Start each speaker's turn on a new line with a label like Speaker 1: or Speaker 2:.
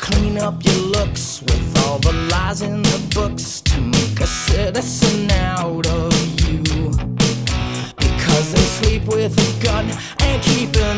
Speaker 1: Clean up your looks with all the lies in the books to make a citizen out of you. Because they sleep with a gun and keeping